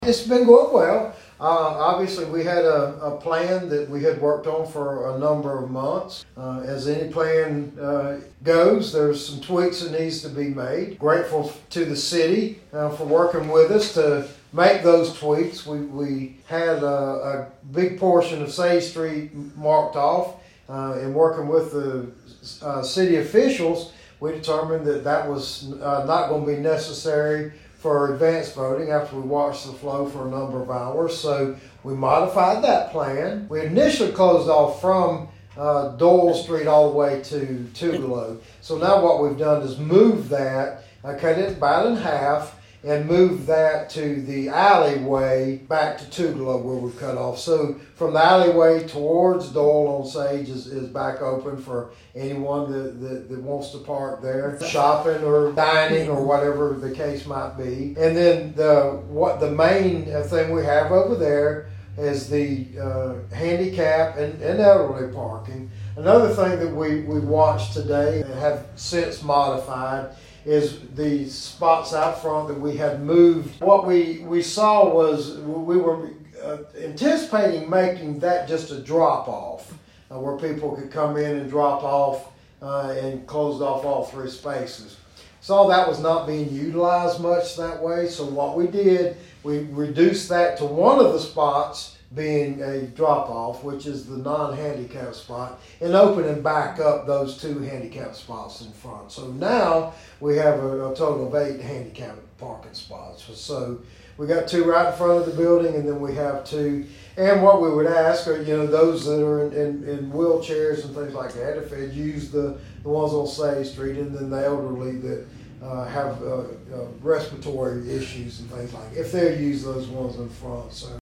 It's been going well. Obviously, we had a plan that we had worked on for a number of months. As any plan goes, there's some tweaks that needs to be made. Grateful to the city for working with us to make those tweaks. We had a big portion of Sage Street marked off, and working with the city officials, we determined that that was not going to be necessary for advanced voting after we watched the flow for a number of hours. So we modified that plan. We initially closed off from Doyle Street all the way to Tougaloo. So now what we've done is move that, cut it about in half, and move that to the alleyway back to Tougaloo where we cut off. So from the alleyway towards Doyle on Sage is back open for anyone that wants to park there, shopping or dining or whatever the case might be. And then the main thing we have over there is the handicap and elderly parking. Another thing that we watched today and have since modified is the spots out front that we had moved. What we saw was we were anticipating making that just a drop-off where people could come in and drop off and closed off all three spaces. Saw that was not being utilized much that way, so what we did, we reduced that to one of the spots being a drop-off, which is the non-handicap spot, and opening back up those two handicap spots in front. So now we have a total of 8 handicap parking spots. So we got 2 right in front of the building, and then we have 2. And what we would ask are, those that are in wheelchairs and things like that, if they'd use the ones on Sage Street, and then the elderly that have respiratory issues and things like that, if they'll use those ones in front. So